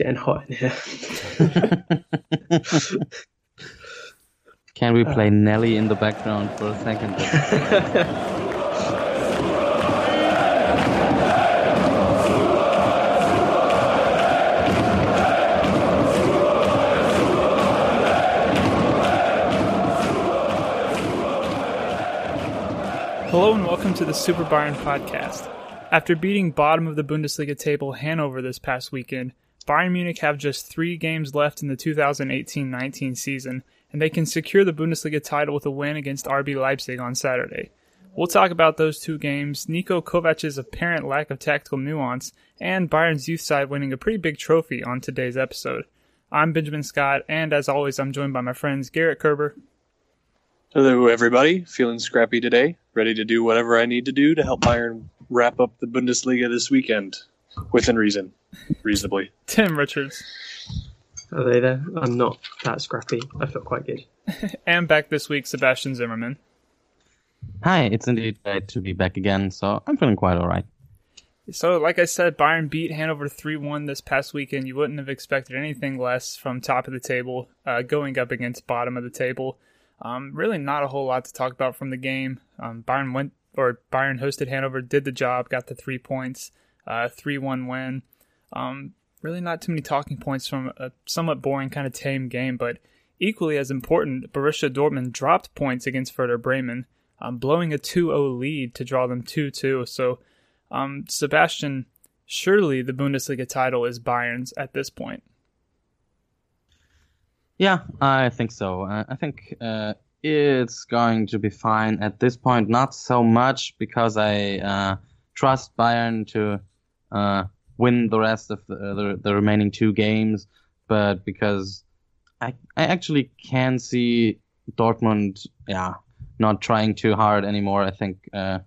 getting hot in here. Can we play Nelly in the background for a second? Hello and welcome to the Super Bayern podcast. After beating bottom of the Bundesliga table Hannover this past weekend, Bayern Munich have just 3 games left in the 2018-19 season, and they can secure the Bundesliga title with a win against RB Leipzig on Saturday. We'll talk about those 2 games, Niko Kovac's apparent lack of tactical nuance, and Bayern's youth side winning a pretty big trophy on today's episode. I'm Benjamin Scott, and as always, I'm joined by my friends Garrett Kerber. Hello, everybody. Feeling scrappy today. Ready to do whatever I need to do to help Bayern wrap up the Bundesliga this weekend. Within reason. Reasonably. Tim Richards. Are they there? I'm not that scrappy. I feel quite good. And back this week, Sebastian Zimmerman. Hi, it's indeed great to be back again, so I'm feeling quite alright. So, like I said, Bayern beat Hannover 3-1 this past weekend. You wouldn't have expected anything less from top of the table, going up against bottom of the table. Really not a whole lot to talk about from the game. Bayern hosted Hannover, did the job, got the 3 points, 3-1 win. Really not too many talking points from a somewhat boring, kind of tame game, but equally as important, Borussia Dortmund dropped points against Werder Bremen, blowing a 2-0 lead to draw them 2-2. So, Sebastian, surely the Bundesliga title is Bayern's at this point. Yeah, I think so. I think it's going to be fine at this point. Not so much because I trust Bayern to win the rest of the remaining 2 games, but because I actually can see Dortmund, not trying too hard anymore. I think,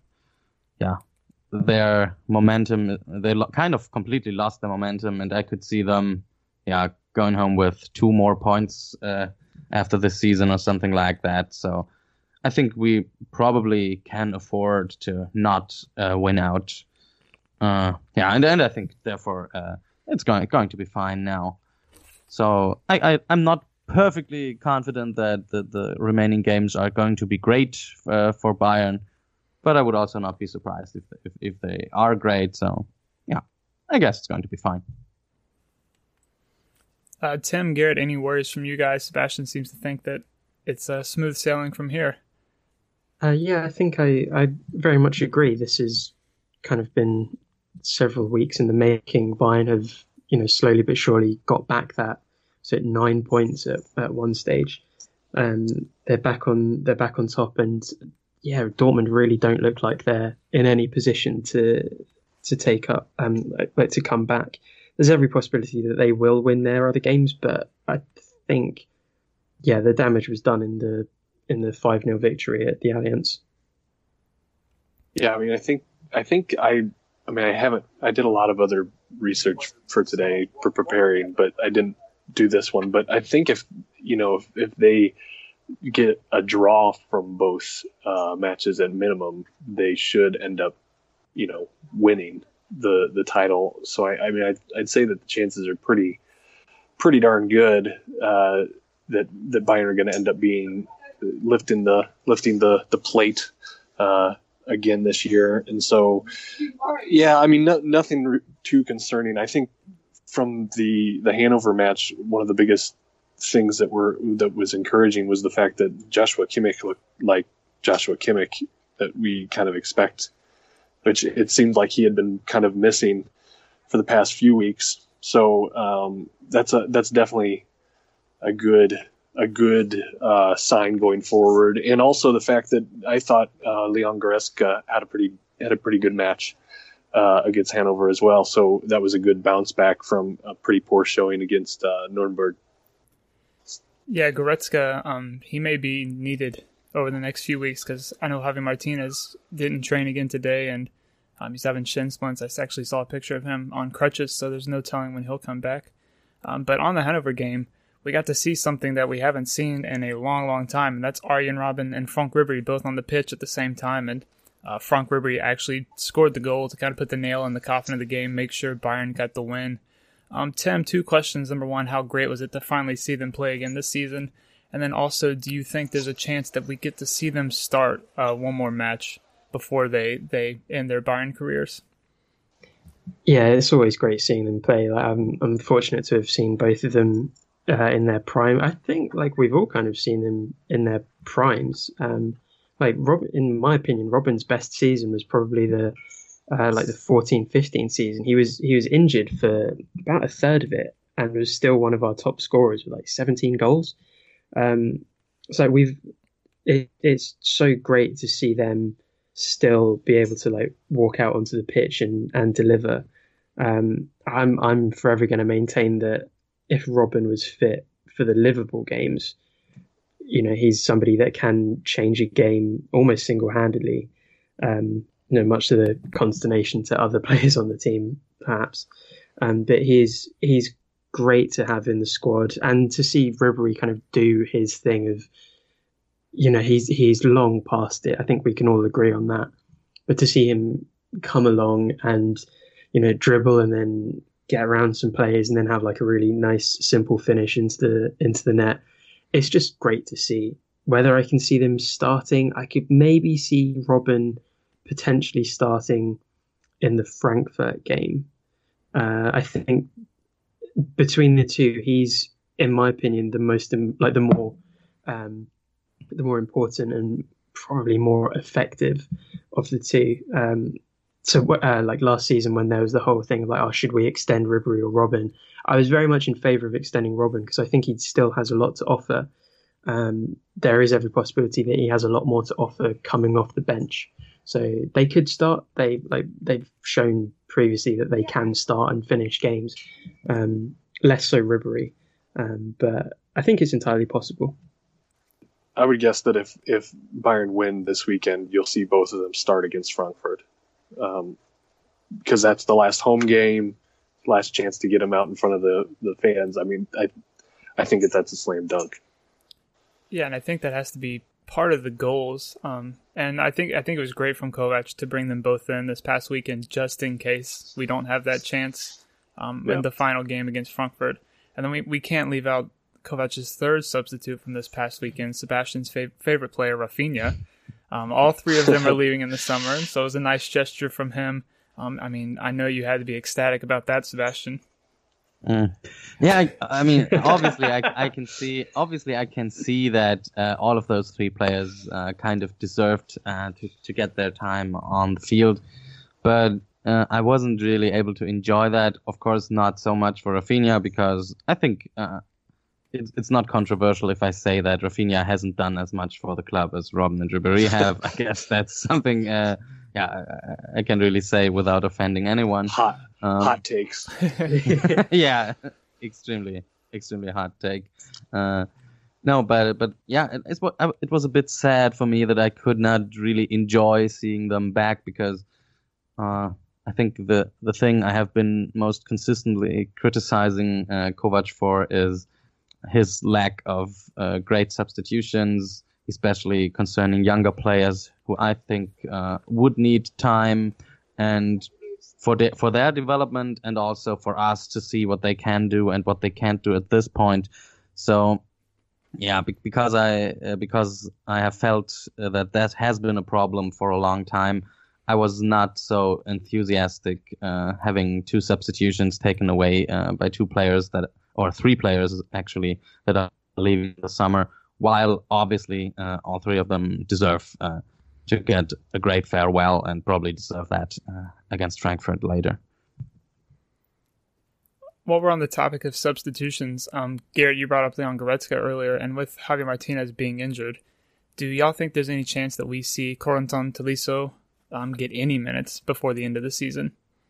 their momentum, they kind of completely lost their momentum, and I could see them, going home with 2 more points after this season or something like that. So I think we probably can afford to not win out. And I think therefore it's going to be fine now. So I'm not perfectly confident that the remaining games are going to be great for Bayern, but I would also not be surprised if they are great. So I guess it's going to be fine. Tim, Garrett, any worries from you guys? Sebastian seems to think that it's smooth sailing from here. I think I very much agree. This has kind of been several weeks in the making. Bayern have, slowly but surely got back that 9 points at one stage. They're back on top, and Dortmund really don't look like they're in any position to take up to come back. There's every possibility that they will win their other games, but I think, the damage was done in the 5-0 victory at the Allianz. Yeah, I did a lot of other research for today for preparing, but I didn't do this one. But I think if they get a draw from both matches at minimum, they should end up, winning the title. So I'd say that the chances are pretty darn good that Bayern are going to end up being lifting the plate again this year. And so nothing too concerning. I think from the Hannover match, one of the biggest things that was encouraging was the fact that Joshua Kimmich looked like Joshua Kimmich that we kind of expect, which it seemed like he had been kind of missing for the past few weeks. So that's definitely a good sign going forward. And also the fact that I thought Leon Goretzka had a pretty good match against Hannover as well. So that was a good bounce back from a pretty poor showing against Nuremberg. Yeah, Goretzka, he may be needed over the next few weeks because I know Javi Martinez didn't train again today, and he's having shin splints. I actually saw a picture of him on crutches, so there's no telling when he'll come back. But on the Hannover game, we got to see something that we haven't seen in a long, long time, and that's Arjen Robben and Frank Ribery both on the pitch at the same time. And Frank Ribery actually scored the goal to kind of put the nail in the coffin of the game, make sure Bayern got the win. Tim, two questions. Number one, how great was it to finally see them play again this season? And then also, do you think there's a chance that we get to see them start one more match before they end their Bayern careers? Yeah, it's always great seeing them play. Like, I'm fortunate to have seen both of them in their prime. I think like we've all kind of seen them in their primes. In my opinion, Robben's best season was probably the 14-15 season. He was injured for about a third of it and was still one of our top scorers with like 17 goals. So it's so great to see them still be able to like walk out onto the pitch and deliver. I'm forever going to maintain that if Robben was fit for the Liverpool games, he's somebody that can change a game almost single-handedly, much to the consternation to other players on the team, perhaps. But he's great to have in the squad, and to see Ribery kind of do his thing of, he's long past it. I think we can all agree on that. But to see him come along and, dribble and then get around some players and then have like a really nice, simple finish into the net, it's just great to see. Whether I can see them starting, I could maybe see Robben potentially starting in the Frankfurt game. I think between the two, he's, in my opinion, the more important and probably more effective of the two. Like last season when there was the whole thing of like, should we extend Ribery or Robben? I was very much in favour of extending Robben because I think he still has a lot to offer. There is every possibility that he has a lot more to offer coming off the bench. So they could start. They've shown previously that they can start and finish games. Less so Ribery, but I think it's entirely possible. I would guess that if Bayern win this weekend, you'll see both of them start against Frankfurt, because that's the last home game, last chance to get them out in front of the fans. I mean, I think that's a slam dunk. Yeah, and I think that has to be part of the goals. And I think it was great from Kovac to bring them both in this past weekend, just in case we don't have that chance in the final game against Frankfurt. And then we can't leave out Kovac's third substitute from this past weekend, Sebastian's favorite player, Rafinha. All three of them are leaving in the summer, so it was a nice gesture from him. I know you had to be ecstatic about that, Sebastian. Yeah, I mean, obviously, I can see. Obviously, I can see that all of those three players kind of deserved to get their time on the field, but I wasn't really able to enjoy that. Of course, not so much for Rafinha, because I think it's not controversial if I say that Rafinha hasn't done as much for the club as Robben and Ribéry have. I guess that's something. I can really say without offending anyone. Hot takes. Yeah, extremely hot take. No, but yeah, it was a bit sad for me that I could not really enjoy seeing them back, because I think the thing I have been most consistently criticizing Kovac for is his lack of great substitutions, especially concerning younger players who I think would need time and for their development, and also for us to see what they can do and what they can't do at this point. So yeah, because I have felt that has been a problem for a long time, I was not so enthusiastic having two substitutions taken away by two players or three players actually that are leaving the summer, while obviously all three of them deserve to get a great farewell and probably deserve that against Frankfurt later. While we're on the topic of substitutions, Garrett, you brought up Leon Goretzka earlier, and with Javier Martinez being injured, do y'all think there's any chance that we see Corentin Tolisso get any minutes before the end of the season?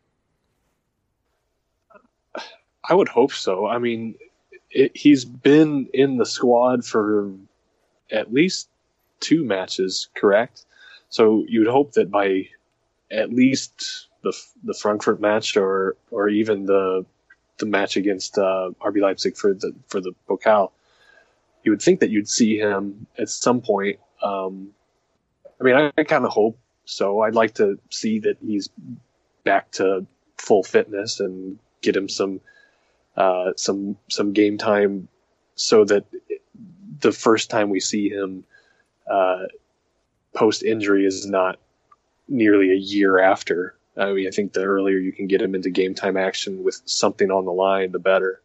I would hope so. I mean, he's been in the squad for at least 2 matches, correct? So you would hope that by at least the Frankfurt match, or even the match against RB Leipzig for the Pokal, you would think that you'd see him at some point. I mean, I kind of hope so. I'd like to see that he's back to full fitness and get him some some game time, so that the first time we see him post injury is not nearly a year after. I mean, I think the earlier you can get him into game time action with something on the line, the better.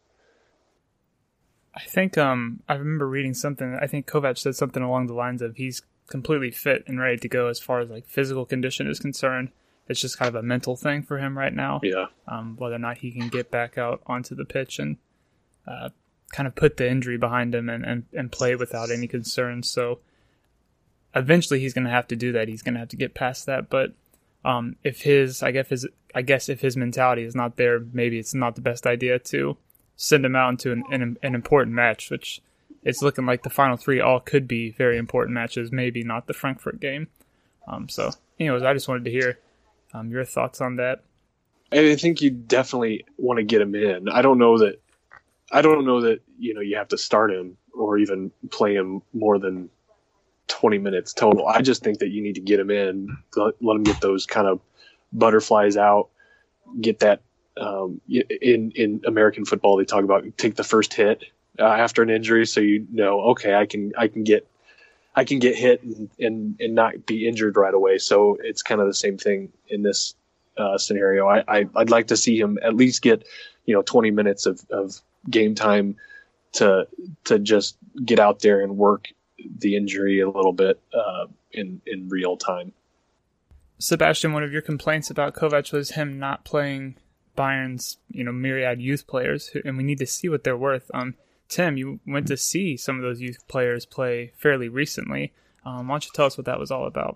I think I remember reading something. I think Kovac said something along the lines of he's completely fit and ready to go as far as like physical condition is concerned. It's just kind of a mental thing for him right now. Yeah. Whether or not he can get back out onto the pitch and kind of put the injury behind him and play without any concerns. So eventually he's going to have to do that. He's going to have to get past that. But if his mentality is not there, maybe it's not the best idea to send him out into an important match, which it's looking like the final three all could be very important matches, maybe not the Frankfurt game. So anyways, I just wanted to hear your thoughts on that. I think you definitely want to get him in. I don't know that you have to start him or even play him more than 20 minutes total. I just think that you need to get him in, let him get those kind of butterflies out, get that. In American football, they talk about take the first hit after an injury, so okay, I can get hit and not be injured right away. So it's kind of the same thing in this scenario. I'd like to see him at least get 20 minutes of game time to just get out there and work the injury a little bit in real time. Sebastian, one of your complaints about Kovac was him not playing Bayern's myriad youth players, and we need to see what they're worth. Tim, you went to see some of those youth players play fairly recently. Why don't you tell us what that was all about?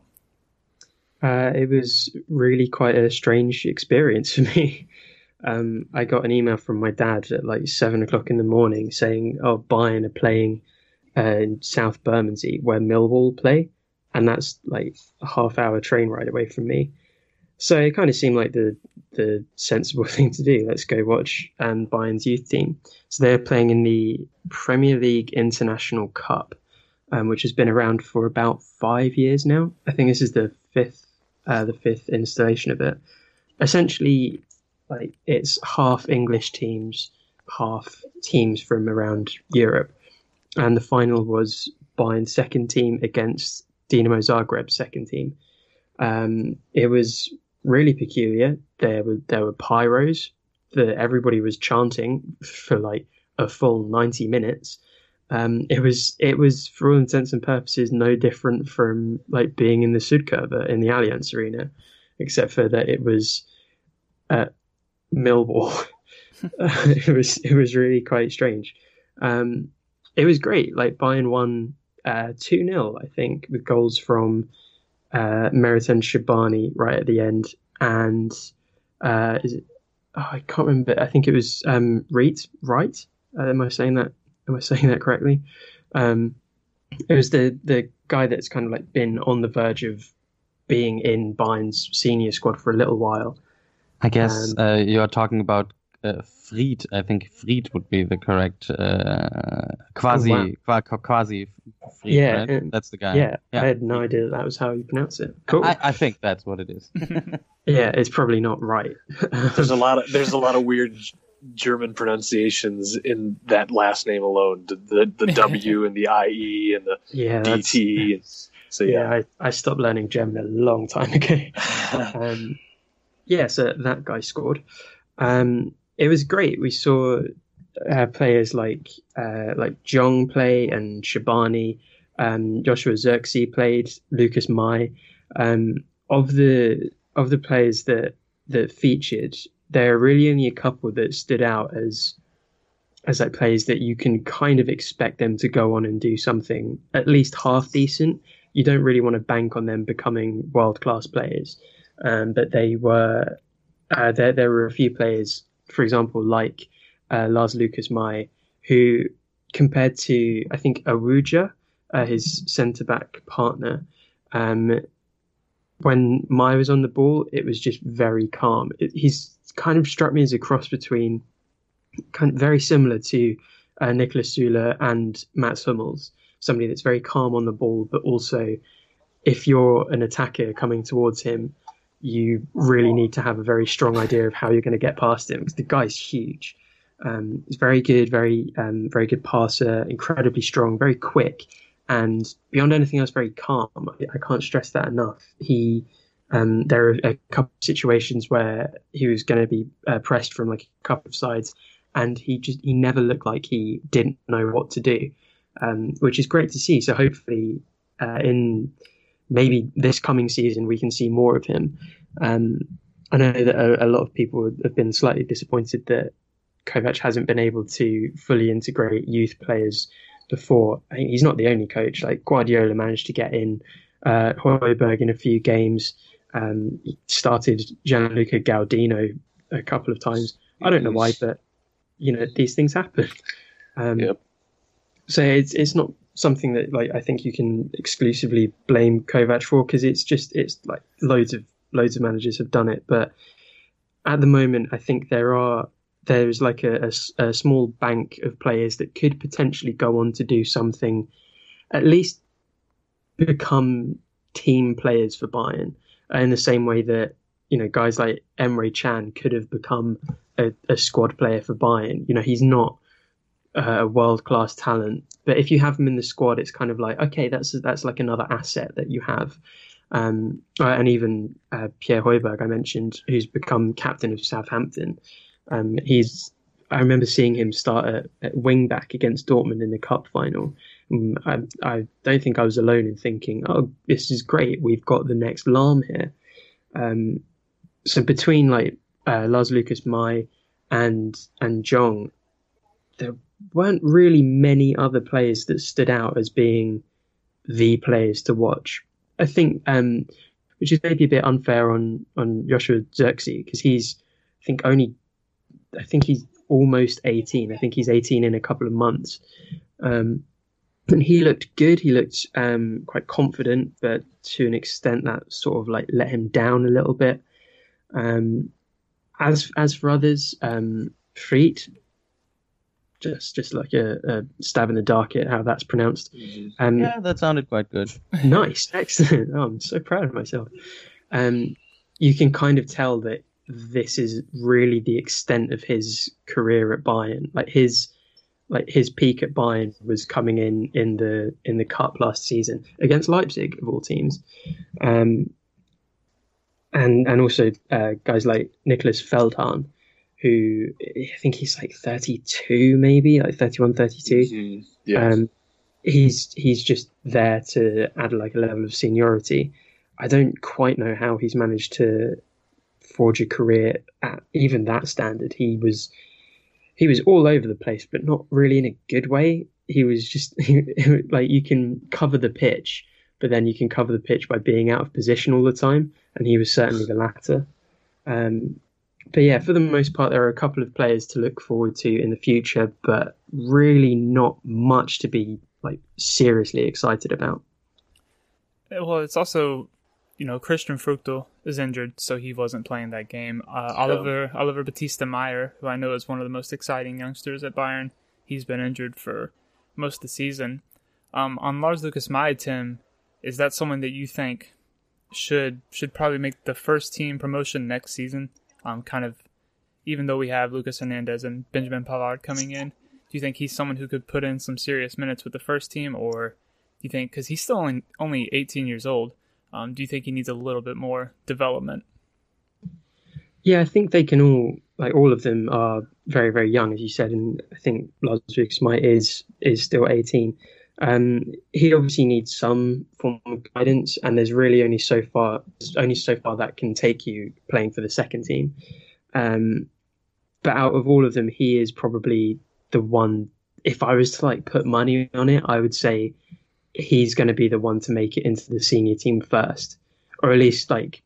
It was really quite a strange experience for me. I got an email from my dad at like 7:00 in the morning saying, Bayern are playing in South Bermondsey where Millwall play, and that's like a half-hour train ride away from me. So it kind of seemed like the sensible thing to do. Let's go watch Bayern's youth team. So they're playing in the Premier League International Cup, which has been around for about 5 years now. I think this is the fifth installation of it. Essentially, like it's half English teams, half teams from around Europe, and the final was Bayern's second team against Dinamo Zagreb's second team. It was really peculiar. There were pyros that everybody was chanting for like a full 90 minutes. It was for all intents and purposes no different from like being in the Südkurve in the Allianz Arena, except for that it was at Millwall. It was really quite strange. It was great. Like Bayern won 2-0, I think, with goals from Meriton Shabani right at the end, and I can't remember. I think it was Reed, right? Am I saying that correctly? It was the guy that's kind of like been on the verge of being in Bayern's senior squad for a little while. I guess you're talking about Fried. I think Fried would be the correct quasi Fried. Yeah, right? That's the guy. Yeah, I had no idea that was how you pronounce it. Cool. I think that's what it is. Yeah, it's probably not right. There's a lot of weird German pronunciations in that last name alone. The W and the IE and the DT. So yeah, I stopped learning German a long time ago. So that guy scored. It was great. We saw players like Jong play and Shabani. Joshua Zirkzee played. Lucas Mai. Of the players that featured, there are really only a couple that stood out as like players that you can kind of expect them to go on and do something at least half decent. You don't really want to bank on them becoming world-class players, but they were. There were a few players, for example, like Lars Lucas Mai, who compared to I think Awuja, his centre-back partner, when Mai was on the ball, it was just very calm. He's kind of struck me as a cross between, kind of very similar to Niklas Süle and Mats Hummels, somebody that's very calm on the ball, but also if you're an attacker coming towards him, you really need to have a very strong idea of how you're going to get past him, because the guy's huge. He's very good, very good passer, incredibly strong, very quick, and beyond anything else, very calm. I can't stress that enough. There are a couple of situations where he was going to be pressed from like a couple of sides, and he never looked like he didn't know what to do, which is great to see. So hopefully, in maybe this coming season, we can see more of him. I know that a lot of people have been slightly disappointed that Kovac hasn't been able to fully integrate youth players before. I think he's not the only coach. Like Guardiola managed to get in Højbjerg in a few games. He started Gianluca Gaudino a couple of times. I don't know why, but these things happen. Yep. So it's not something that like I think you can exclusively blame Kovac for, because it's like loads of managers have done it. But at the moment, I think there's like a small bank of players that could potentially go on to do something, at least become team players for Bayern, in the same way that guys like Emre Can could have become a squad player for Bayern. He's not a world-class talent, but if you have him in the squad, it's kind of like, okay, that's like another asset that you have. And even Pierre Højbjerg, I mentioned, who's become captain of Southampton. I remember seeing him start at wing back against Dortmund in the cup final. I don't think I was alone in thinking, oh, this is great, we've got the next Lahm here. So between like Lars Lucas Mai and Jong, there weren't really many other players that stood out as being the players to watch. I think, which is maybe a bit unfair on Joshua Zirkzee, because he's almost 18. I think he's 18 in a couple of months. And he looked good. He looked quite confident, but to an extent that sort of like let him down a little bit. As for others, Fried, just like a stab in the dark at how that's pronounced. Yeah, that sounded quite good. Nice, excellent. Oh, I'm so proud of myself. You can kind of tell that this is really the extent of his career at Bayern. Like his peak at Bayern was coming in the cup last season against Leipzig of all teams, and also guys like Nicholas Feldhahn, who I think he's like 32, maybe like 31, 32. Mm-hmm. Yes. He's just there to add like a level of seniority. I don't quite know how he's managed to forge a career at even that standard. He was all over the place, but not really in a good way. He was just like, you can cover the pitch, but then you can cover the pitch by being out of position all the time, and he was certainly the latter. But yeah, for the most part, there are a couple of players to look forward to in the future, but really not much to be like seriously excited about. Well, it's also, Christian Fruchtel is injured, so he wasn't playing that game. Oliver Batista Meyer, who I know is one of the most exciting youngsters at Bayern, he's been injured for most of the season. On Lars Lucas Mai, Tim, is that someone that you think should probably make the first team promotion next season? Kind of, even though we have Lucas Hernandez and Benjamin Pavard coming in, do you think he's someone who could put in some serious minutes with the first team, or do you think, because he's still only 18 years old, do you think he needs a little bit more development? Yeah, I think they can all of them are very, very young, as you said, and I think Lars Lucas Mai is still 18. He obviously needs some form of guidance, and there's really only so far that can take you playing for the second team. But out of all of them, he is probably the one. If I was to like put money on it, I would say he's going to be the one to make it into the senior team first, or at least like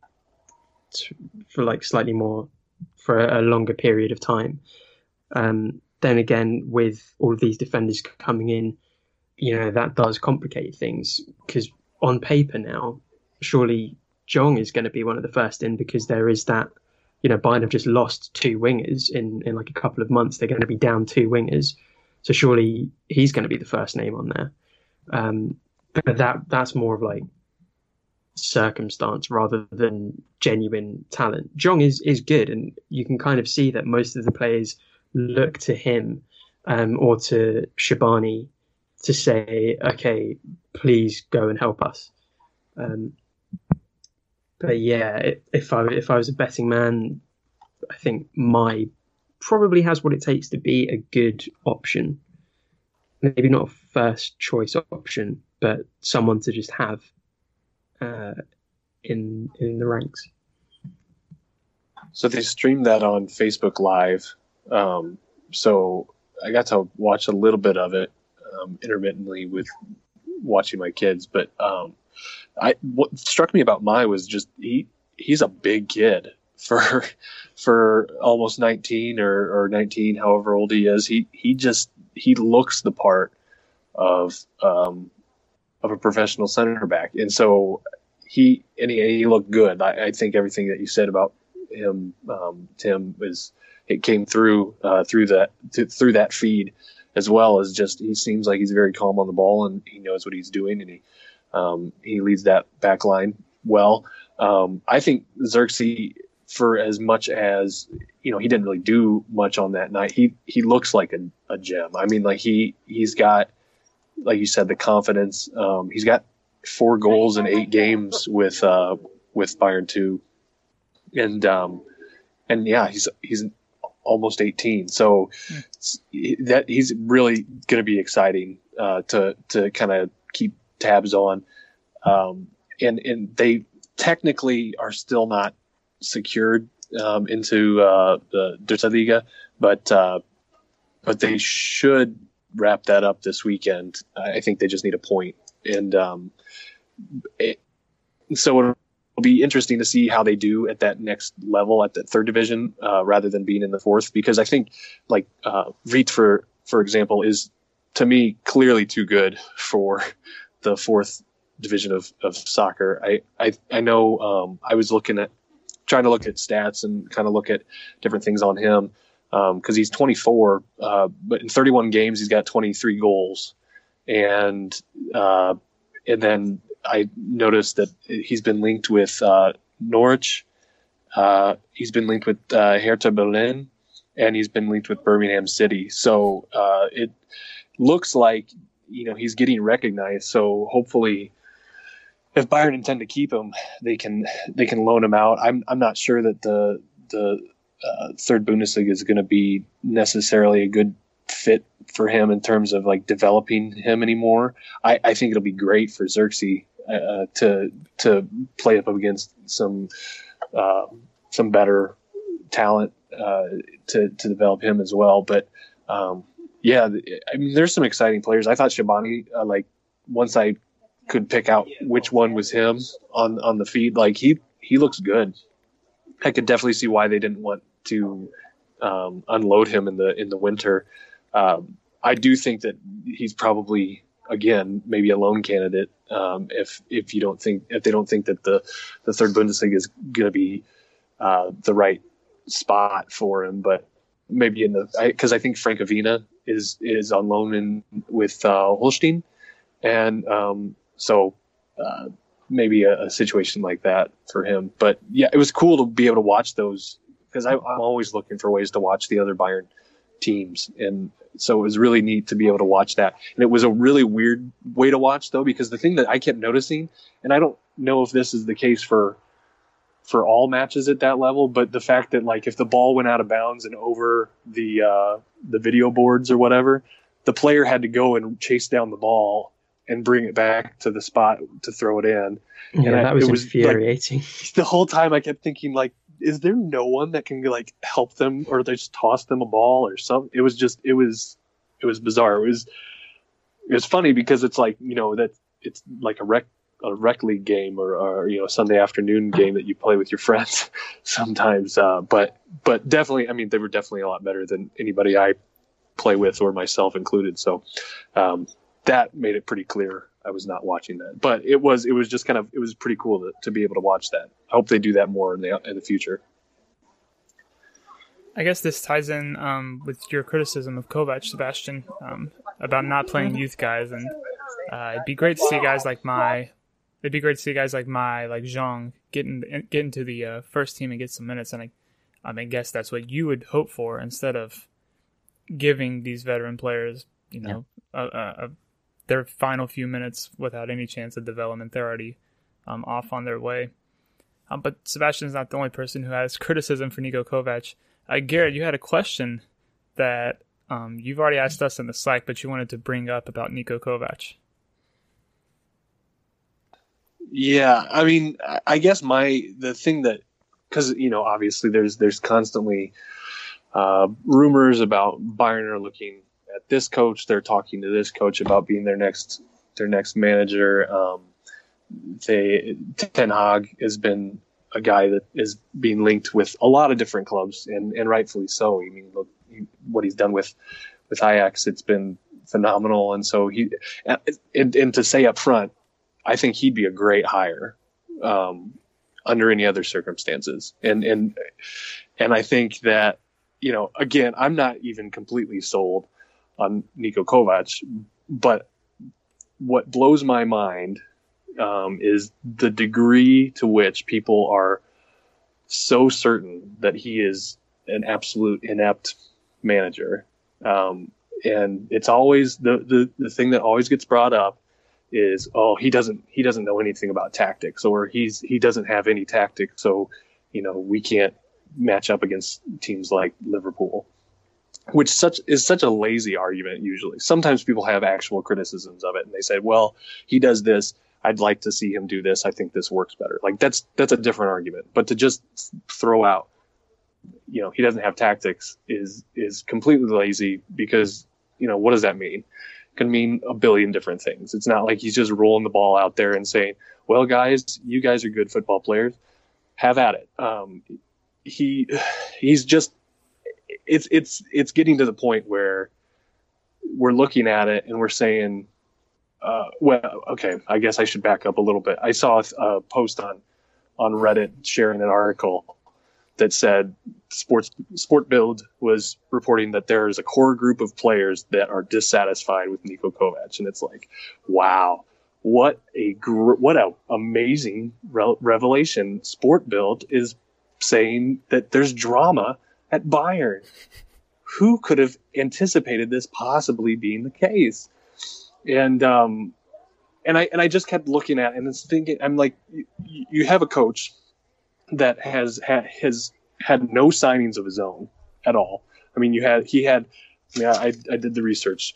for like slightly more for a longer period of time. Then again, with all of these defenders coming in, that does complicate things, because on paper now, surely Jong is going to be one of the first in, because there is that, Bayern have just lost two wingers in like a couple of months. They're going to be down two wingers. So surely he's going to be the first name on there. But that's more of like circumstance rather than genuine talent. Jong is good, and you can kind of see that most of the players look to him or to Shabani to say, okay, please go and help us. But yeah, if I was a betting man, I think Mai probably has what it takes to be a good option. Maybe not a first choice option, but someone to just have in the ranks. So they streamed that on Facebook Live. So I got to watch a little bit of it intermittently with watching my kids. But what struck me about Mai was just he's a big kid for almost 19 or 19, however old he is. He looks the part of a professional center back, and so he looked good. I think everything that you said about him, Tim, it came through that feed, as well as just he seems like he's very calm on the ball and he knows what he's doing, and he leads that back line well. I think Xerxes, for as much as he didn't really do much on that night, he looks like a gem. I mean, like he's got, like you said, the confidence. He's got 4 goals in 8 games with Bayern 2. And yeah, he's almost 18. So that he's really going to be exciting to kind of keep tabs on. And they technically are still not secured into the Dritte Liga, but they should wrap that up this weekend. I think they just need a point. And so it'll be interesting to see how they do at that next level, at the 3rd division, rather than being in the 4th, because I think like Riet, for example, is to me clearly too good for the 4th division of soccer. I know I was trying to look at stats and kind of look at different things on him, because he's 24, but in 31 games he's got 23 goals, and then I noticed that he's been linked with Norwich, he's been linked with Hertha Berlin, and he's been linked with Birmingham City. So it looks like he's getting recognized. So hopefully, if Bayern intend to keep him, they can loan him out. I'm not sure that the 3rd Bundesliga is going to be necessarily a good fit for him in terms of like developing him anymore. I think it'll be great for Xerxes to play up against some better talent to develop him as well. But yeah, I mean, there's some exciting players. I thought Shabani, once I could pick out which one was him on the feed, like he looks good. I could definitely see why they didn't want to unload him in the winter. I do think that he's probably, again, maybe a loan candidate if they don't think that the 3rd Bundesliga is going to be the right spot for him. But maybe because I think Frank Avina is on loan with Holstein, and so maybe a situation like that for him. But yeah, it was cool to be able to watch those, because I'm always looking for ways to watch the other Bayern teams, and so it was really neat to be able to watch that. And it was a really weird way to watch, though, because the thing that I kept noticing, and I don't know if this is the case for all matches at that level, but the fact that like if the ball went out of bounds and over the video boards or whatever, the player had to go and chase down the ball and bring it back to the spot to throw it in. Yeah, and that was infuriating. Like, the whole time I kept thinking, like, is there no one that can like help them, or they just toss them a ball or something? It was bizarre. It was funny because it's like, that it's like a rec league game or Sunday afternoon game that you play with your friends sometimes. But definitely, I mean, they were definitely a lot better than anybody I play with, or myself included. So that made it pretty clear I was not watching that. But it was just kind of, it was pretty cool to be able to watch that. I hope they do that more in the future. I guess this ties in with your criticism of Kovac, Sebastian, about not playing youth guys, and it'd be great to see guys like like Zhang get into the first team and get some minutes. And I guess that's what you would hope for, instead of giving these veteran players, their final few minutes without any chance of development. They're already off on their way. But Sebastian's not the only person who has criticism for Niko Kovac. Garrett, you had a question that you've already asked us in the Slack, but you wanted to bring up about Niko Kovac. Yeah, I mean, I guess the thing that, because obviously there's constantly rumors about Bayern are looking at this coach. They're talking to this coach about being their next manager. Ten Hag has been a guy that is being linked with a lot of different clubs, and rightfully so. I mean, look what he's done with Ajax. It's been phenomenal, and so and to say up front, I think he'd be a great hire under any other circumstances. And I think that, again, I'm not even completely sold on Niko Kovac, but what blows my mind is the degree to which people are so certain that he is an absolute inept manager. And it's always the thing that always gets brought up is, he doesn't know anything about tactics, or he doesn't have any tactics, so we can't match up against teams like Liverpool, which is such a lazy argument. Usually, sometimes people have actual criticisms of it, and they say, well, he does this, I'd like to see him do this, I think this works better. Like that's a different argument. But to just throw out, he doesn't have tactics is completely lazy, because what does that mean? Can mean a billion different things. It's not like he's just rolling the ball out there and saying, well, guys, you guys are good football players, have at it. He's just, it's getting to the point where we're looking at it and we're saying, well, okay, I guess I should back up a little bit. I saw a post on Reddit sharing an article that said Sport Build was reporting that there is a core group of players that are dissatisfied with Niko Kovac, and it's like, wow, what a amazing revelation. Sport Build is saying that there's drama at Bayern. Who could have anticipated this possibly being the case? And I just kept looking at it and thinking, I'm like, you have a coach that has had no signings of his own at all. I mean, I did the research.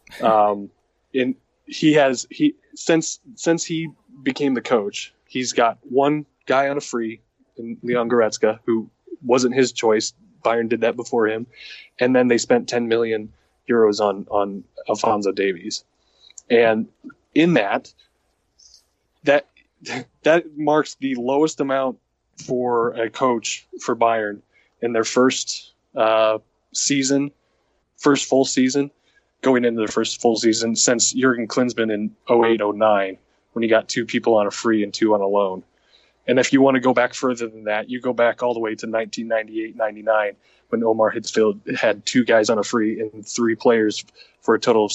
Since he became the coach, he's got one guy on a free, in Leon Goretzka, who wasn't his choice. Bayern did that before him. And then they spent 10 million euros on Alphonso Davies. And in that marks the lowest amount for a coach for Bayern in their first full season, going into their first full season since Jurgen Klinsmann in 08-09, when he got two people on a free and two on a loan. And if you want to go back further than that, you go back all the way to 1998-99, when Omar Hitzfeld had two guys on a free and three players for a total of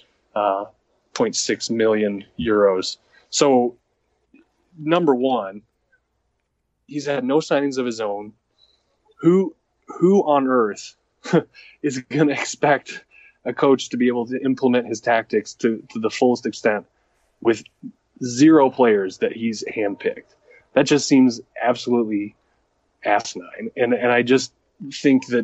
7.6 million euros. So, number one, he's had no signings of his own. Who on earth is going to expect a coach to be able to implement his tactics to the fullest extent with zero players that he's handpicked? That just seems absolutely asinine. And I just think that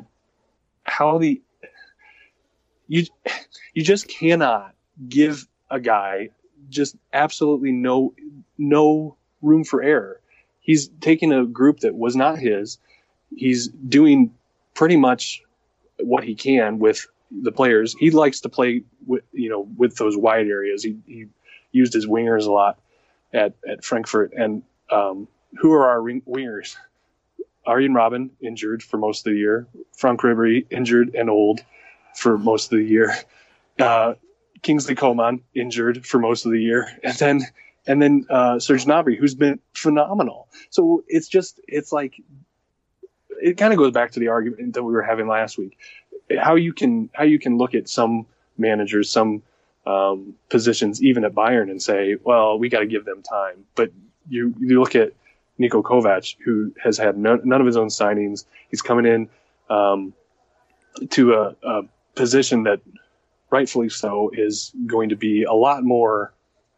you just cannot give a guy just absolutely no room for error. He's taking a group that was not his. He's doing pretty much what he can with the players. He likes to play with those wide areas. He used his wingers a lot at Frankfurt. And who are our wingers? Arjen Robben, injured for most of the year. Frank Ribery, injured and old for most of the year. Kingsley Coman, injured for most of the year. And then Serge Gnabry, who's been phenomenal. So it's like, it kind of goes back to the argument that we were having last week. How you can look at some managers, some positions, even at Bayern, and say, well, we got to give them time. But you look at Niko Kovac, who has had none of his own signings. He's coming in to position that, rightfully so, is going to be a lot more.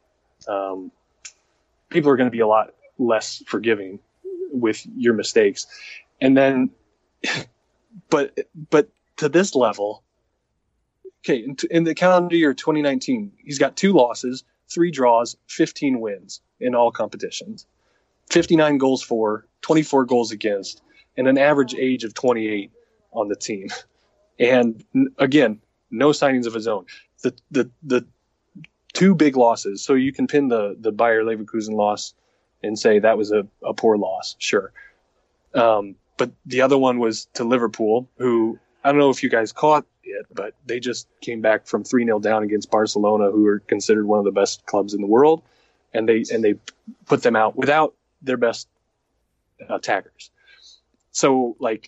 People are going to be a lot less forgiving with your mistakes, and then, but to this level, okay, in the calendar year 2019, he's got 2 losses, 3 draws, 15 wins in all competitions, 59 goals for, 24 goals against, and an average age of 28 on the team. And again, no signings of his own. The 2 big losses, so you can pin the Bayer Leverkusen loss and say that was a poor loss, sure. But the other one was to Liverpool, who, I don't know if you guys caught it, but they just came back from 3-0 down against Barcelona, who are considered one of the best clubs in the world, and they put them out without their best attackers. So like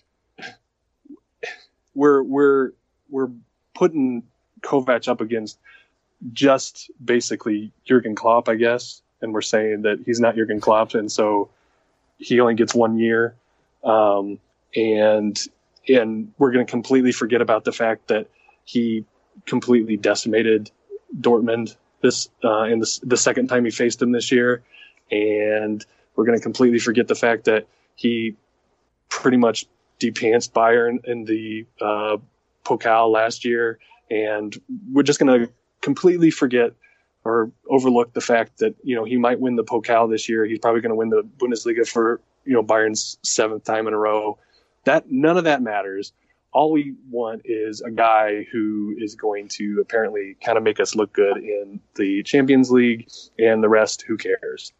we're putting Kovac up against just basically Jurgen Klopp, I guess, and we're saying that he's not Jurgen Klopp, and so he only gets 1 year, and we're going to completely forget about the fact that he completely decimated Dortmund in the second time he faced them this year, and we're going to completely forget the fact that he pretty much depantsed Bayern in the Pokal last year, and we're just going to completely forget or overlook the fact that, you know, he might win the Pokal this year. He's probably going to win the Bundesliga for, you know, Bayern's 7th time in a row. That none of that matters. All we want is a guy who is going to apparently kind of make us look good in the Champions League, and the rest, who cares?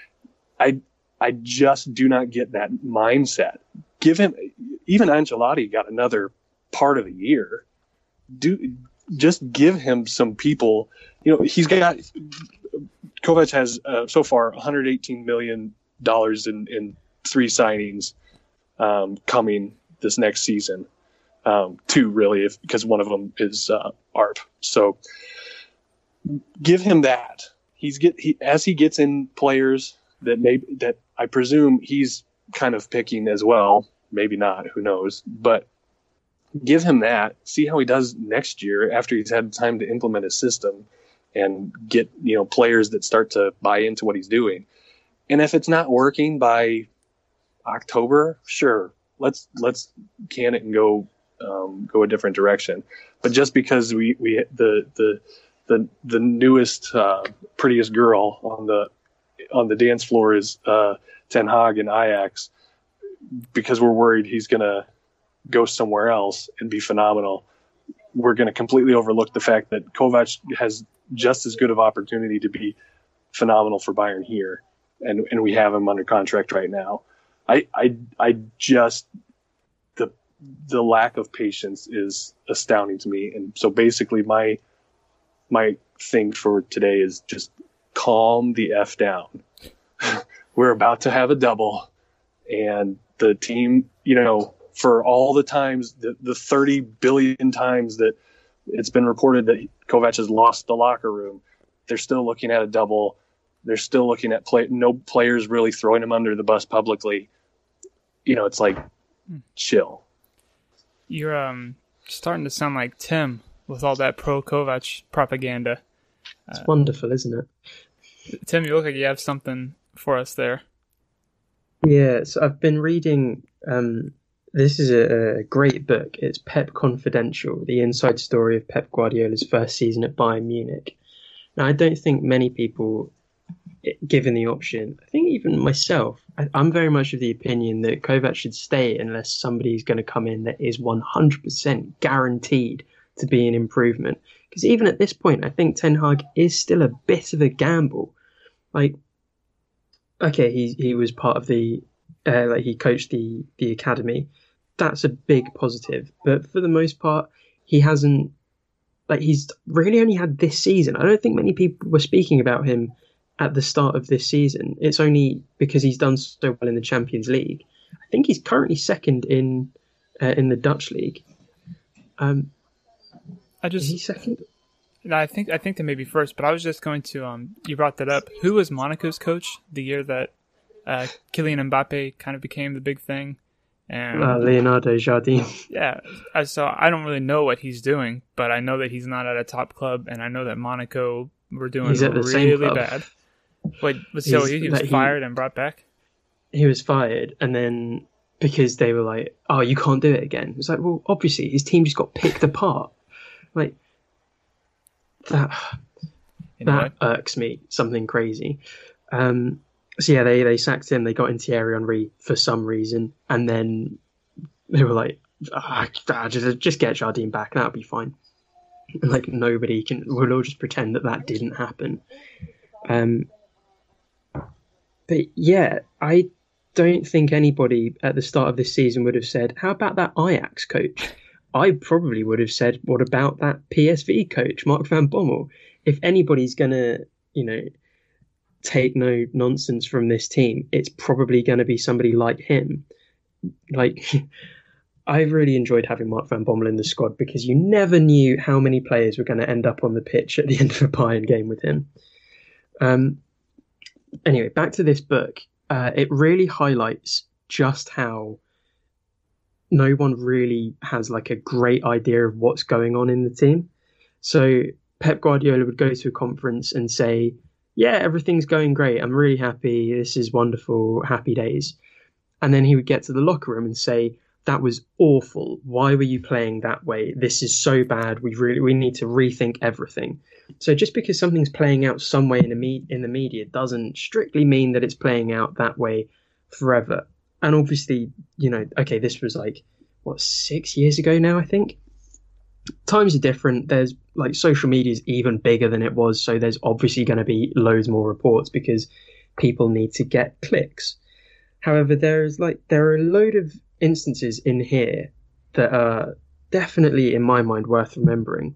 I just do not get that mindset. Give him, even Ancelotti got another part of the year. Just give him some people. You know, Kovac has so far $118 million in 3 signings coming this next season. 2 really, because one of them is ARP. So give him that. As he gets in players that I presume he's kind of picking as well. Maybe not, who knows? But give him that. See how he does next year after he's had time to implement his system and get, you know, players that start to buy into what he's doing. And if it's not working by October, sure, let's can it and go a different direction. But just because we the newest prettiest girl on the dance floor is Ten Hag and Ajax, because we're worried he's going to go somewhere else and be phenomenal, we're going to completely overlook the fact that Kovac has just as good of opportunity to be phenomenal for Bayern here, and we have him under contract right now. I just the lack of patience is astounding to me, and so basically my thing for today is just calm the F down. We're about to have a double, and the team, you know, for all the times, the 30 billion times that it's been reported that Kovac has lost the locker room, they're still looking at a double. They're still looking at no players really throwing him under the bus publicly. You know, it's like, chill. You're starting to sound like Tim with all that pro-Kovac propaganda. It's wonderful, isn't it? Tim, you look like you have something for us there. Yeah, so I've been reading, this is a great book. It's Pep Confidential, the inside story of Pep Guardiola's first season at Bayern Munich. Now, I don't think many people, given the option, I think even myself, I'm very much of the opinion that Kovac should stay unless somebody's going to come in that is 100% guaranteed to be an improvement. Because even at this point, I think Ten Hag is still a bit of a gamble. Like, okay, he was part of the, he coached the academy. That's a big positive. But for the most part, he hasn't, he's really only had this season. I don't think many people were speaking about him at the start of this season. It's only because he's done so well in the Champions League. I think he's currently second in the Dutch league. Is he second? No, I think they may be first, but I was just going to, you brought that up. Who was Monaco's coach the year that Kylian Mbappe kind of became the big thing? And Leonardo Jardim. yeah, so I don't really know what he's doing, but I know that he's not at a top club, and I know that Monaco were doing He's at the same really club. bad. Wait, so he was fired and brought back? He was fired, and then because they were like, "Oh, you can't do it again." It's like, well, obviously his team just got picked apart. Like that irks me something crazy. So yeah, they sacked him. They got in Thierry Henry for some reason, and then they were like, just get Jardim back, that'll be fine. And like nobody can. We'll all just pretend that didn't happen. But yeah, I don't think anybody at the start of this season would have said, "How about that Ajax coach?" I probably would have said, "What about that PSV coach, Mark van Bommel?" If anybody's gonna, take no nonsense from this team, it's probably going to be somebody like him. Like, I really enjoyed having Mark van Bommel in the squad because you never knew how many players were going to end up on the pitch at the end of a Bayern game with him. Anyway, back to this book. It really highlights just how no one really has like a great idea of what's going on in the team. So Pep Guardiola would go to a conference and say, "Yeah, everything's going great. I'm really happy. This is wonderful. Happy days." And then he would get to the locker room and say, "That was awful. Why were you playing that way? This is so bad. We need to rethink everything." So just because something's playing out some way in the media doesn't strictly mean that it's playing out that way forever. And obviously, okay, this was 6 years ago now, I think. Times are different. There's like social media is even bigger than it was, so there's obviously going to be loads more reports because people need to get clicks. However, there are a load of instances in here that are definitely, in my mind, worth remembering.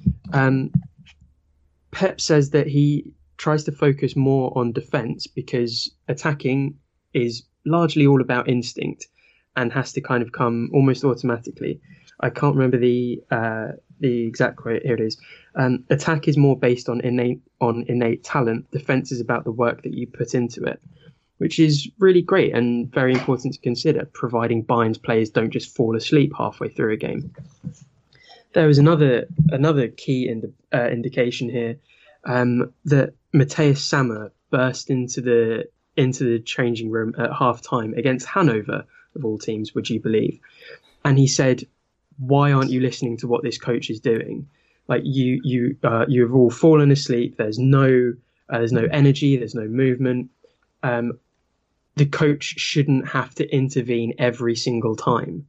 Pep says that he tries to focus more on defense because attacking is largely all about instinct and has to kind of come almost automatically. I can't remember the exact quote. Here it is. Attack is more based on innate talent. Defense is about the work that you put into it, which is really great and very important to consider, providing Bayern's players don't just fall asleep halfway through a game. There was another key indication here that Matthias Sammer burst into the changing room at half time against Hanover, of all teams, would you believe? And he said, "Why aren't you listening to what this coach is doing? Like you have all fallen asleep. There's no energy. There's no movement. The coach shouldn't have to intervene every single time."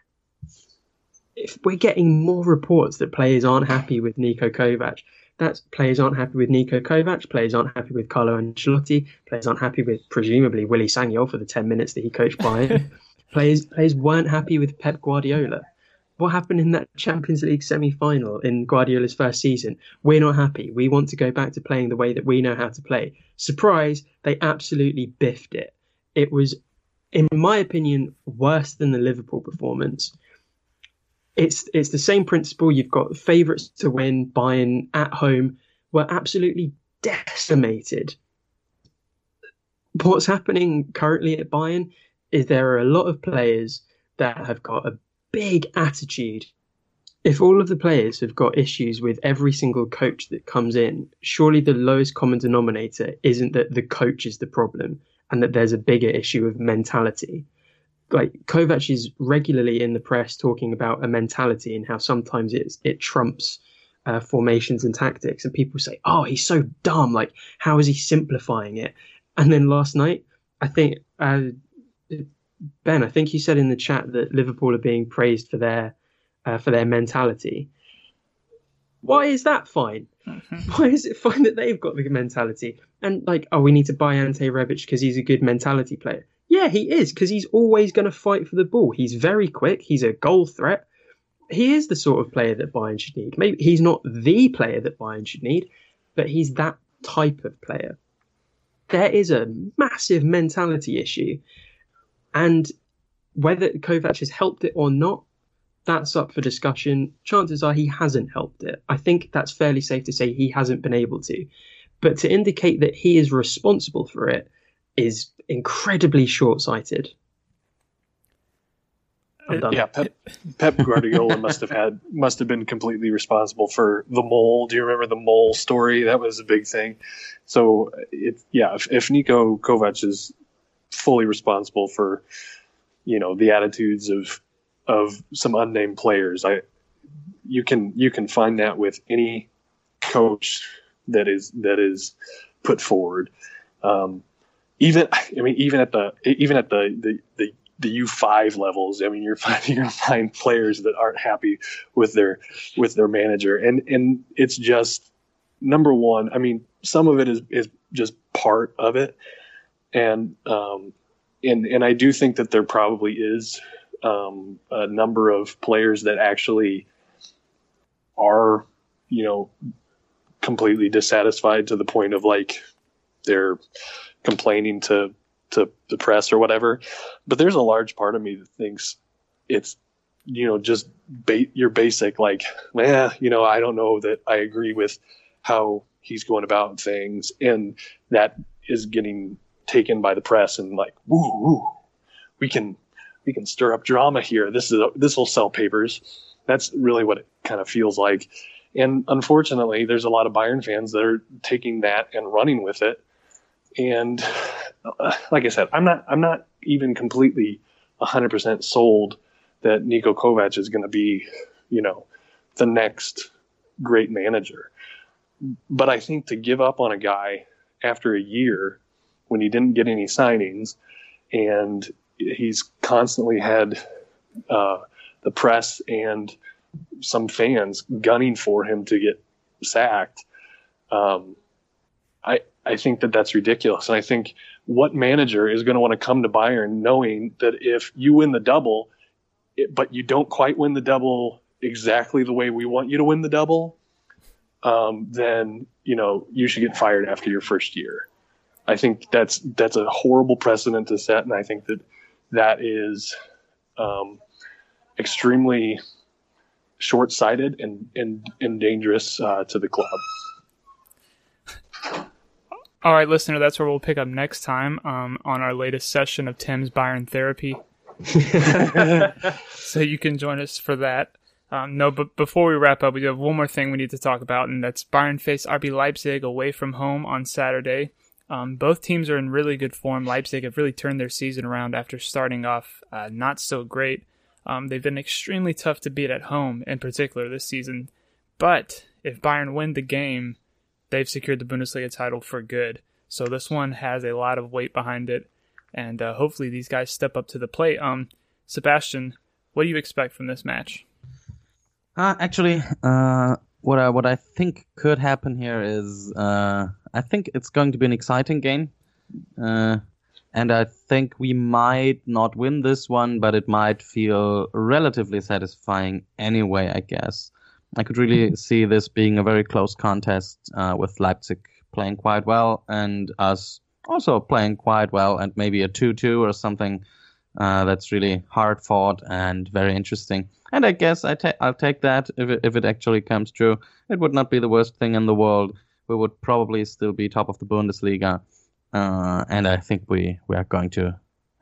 If we're getting more reports that players aren't happy with Niko Kovac, that's players aren't happy with Niko Kovac, players aren't happy with Carlo Ancelotti, players aren't happy with presumably Willy Sagnol for the 10 minutes that he coached Bayern. Players weren't happy with Pep Guardiola. What happened in that Champions League semi-final in Guardiola's first season? We're not happy. We want to go back to playing the way that we know how to play. Surprise, they absolutely biffed it. It was, in my opinion, worse than the Liverpool performance. It's the same principle. You've got favourites to win. Bayern at home were absolutely decimated. What's happening currently at Bayern is there are a lot of players that have got a big attitude. If all of the players have got issues with every single coach that comes in, surely the lowest common denominator isn't that the coach is the problem and that there's a bigger issue of mentality. Like Kovac is regularly in the press talking about a mentality and how sometimes it trumps formations and tactics, and people say, "Oh, he's so dumb. Like, how is he simplifying it?" And then last night, I think Ben, I think you said in the chat that Liverpool are being praised for their mentality. Why is that fine? Why is it fine that they've got the mentality? And we need to buy Ante Rebic because he's a good mentality player. Yeah, he is, because he's always going to fight for the ball. He's very quick. He's a goal threat. He is the sort of player that Bayern should need. Maybe he's not the player that Bayern should need, but he's that type of player. There is a massive mentality issue. And whether Kovac has helped it or not, that's up for discussion. Chances are he hasn't helped it. I think that's fairly safe to say he hasn't been able to. But to indicate that he is responsible for it is incredibly short-sighted. I'm done. Yeah, Pep Guardiola must have been completely responsible for the mole. Do you remember the mole story? That was a big thing. So if Niko Kovac is fully responsible for, the attitudes of some unnamed players, you can find that with any coach that is put forward. Even at the U5 levels, you're gonna find players that aren't happy with their manager, and it's just, number one. Some of it is just part of it, and I do think that there probably is a number of players that actually are, completely dissatisfied to the point of they're complaining to the press or whatever. But there's a large part of me that thinks it's, just your basic, I don't know that I agree with how he's going about things. And that is getting taken by the press and woo, we can stir up drama here. This will sell papers. That's really what it kind of feels like. And unfortunately, there's a lot of Bayern fans that are taking that and running with it. And like I said, I'm not even completely 100% sold that Niko Kovac is going to be, the next great manager. But I think to give up on a guy after a year when he didn't get any signings, and he's constantly had the press and some fans gunning for him to get sacked, I think that that's ridiculous. And I think, what manager is going to want to come to Bayern knowing that if you win the double, but you don't quite win the double exactly the way we want you to win the double, then you should get fired after your first year. I think that's a horrible precedent to set, and I think that is extremely short-sighted and dangerous to the club. All right, listener, that's where we'll pick up next time on our latest session of Tim's Bayern Therapy. So you can join us for that. But before we wrap up, we do have one more thing we need to talk about, and that's Bayern face RB Leipzig away from home on Saturday. Both teams are in really good form. Leipzig have really turned their season around after starting off not so great. They've been extremely tough to beat at home, in particular this season. But if Bayern win the game, they've secured the Bundesliga title for good. So this one has a lot of weight behind it, and hopefully these guys step up to the plate. Sebastian, what do you expect from this match? Actually, what I think could happen here is I think it's going to be an exciting game, and I think we might not win this one, but it might feel relatively satisfying anyway, I guess. I could really see this being a very close contest with Leipzig playing quite well and us also playing quite well, and maybe a 2-2 or something that's really hard fought and very interesting. And I guess I'll take that if it actually comes true. It would not be the worst thing in the world. We would probably still be top of the Bundesliga, and I think we are going to.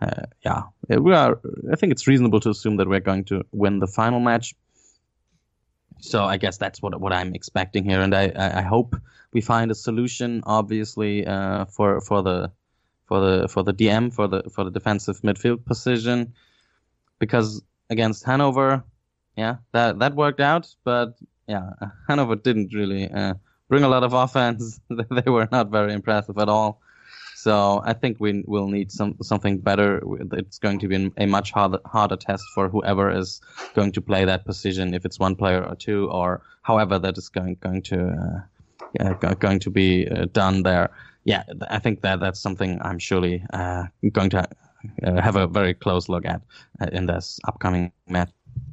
I think it's reasonable to assume that we're going to win the final match. So I guess that's what I'm expecting here, and I hope we find a solution, obviously, for the DM for the defensive midfield position, because against Hanover, that worked out, but Hanover didn't really bring a lot of offense. They were not very impressive at all. So I think we will need something better. It's going to be a much harder test for whoever is going to play that position, if it's one player or two, or however that is going to be done there. Yeah, I think that's something I'm surely going to have a very close look at in this upcoming match.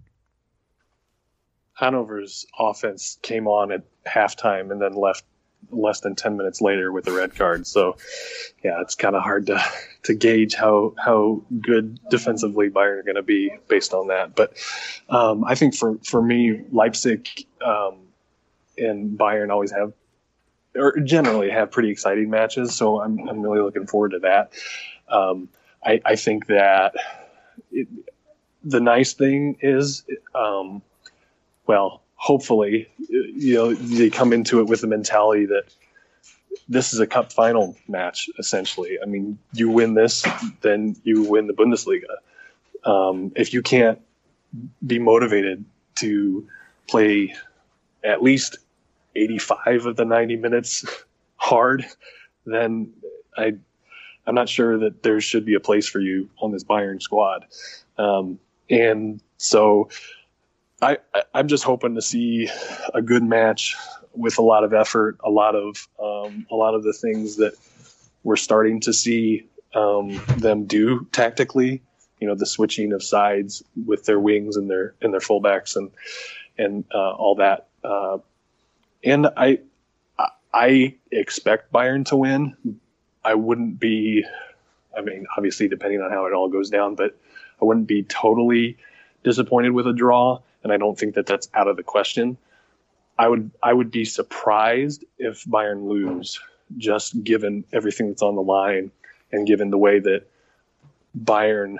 Hanover's offense came on at halftime and then left less than 10 minutes later with a red card. So, it's kind of hard to gauge how good defensively Bayern are going to be based on that. But I think for me, Leipzig and Bayern always have, or generally have, pretty exciting matches. So I'm really looking forward to that. I think that the nice thing is, well, hopefully, they come into it with the mentality that this is a cup final match, essentially. I mean, you win this, then you win the Bundesliga. If you can't be motivated to play at least 85 of the 90 minutes hard, then I'm not sure that there should be a place for you on this Bayern squad. And so I'm just hoping to see a good match with a lot of effort, a lot of the things that we're starting to see them do tactically. The switching of sides with their wings and their fullbacks and all that. And I expect Bayern to win. I wouldn't be, obviously depending on how it all goes down, but I wouldn't be totally disappointed with a draw. And I don't think that that's out of the question. I would be surprised if Bayern lose, just given everything that's on the line and given the way that Bayern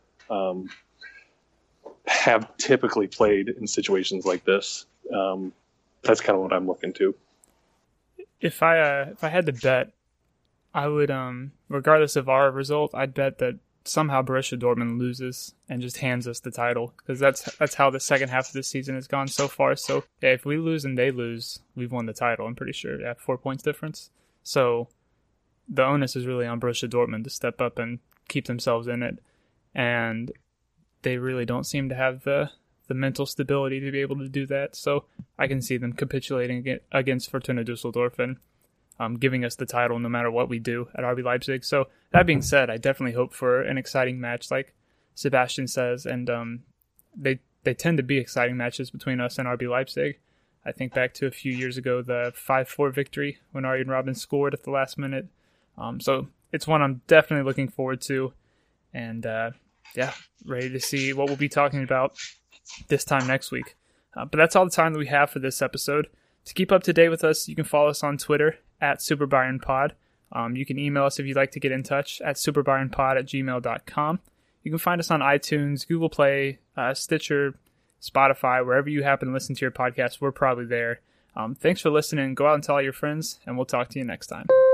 have typically played in situations like this. That's kind of what I'm looking to. If I had to bet, I would, regardless of our result, I'd bet that somehow Borussia Dortmund loses and just hands us the title, because that's how the second half of this season has gone so far. So yeah, if we lose and they lose, we've won the title. I'm pretty sure. Yeah, 4 points difference. So the onus is really on Borussia Dortmund to step up and keep themselves in it, and they really don't seem to have the mental stability to be able to do that. So I can see them capitulating against Fortuna Dusseldorf and giving us the title no matter what we do at RB Leipzig. So that being said, I definitely hope for an exciting match, like Sebastian says, and they tend to be exciting matches between us and RB Leipzig. I think back to a few years ago, the 5-4 victory when Arjen Robben scored at the last minute. So it's one I'm definitely looking forward to, and ready to see what we'll be talking about this time next week. But that's all the time that we have for this episode. To keep up to date with us, you can follow us on Twitter at SuperBayernPod. You can email us if you'd like to get in touch at superbayernpod@gmail.com. You can find us on iTunes, Google Play, Stitcher, Spotify, wherever you happen to listen to your podcast. We're probably there. Thanks for listening. Go out and tell all your friends, and we'll talk to you next time.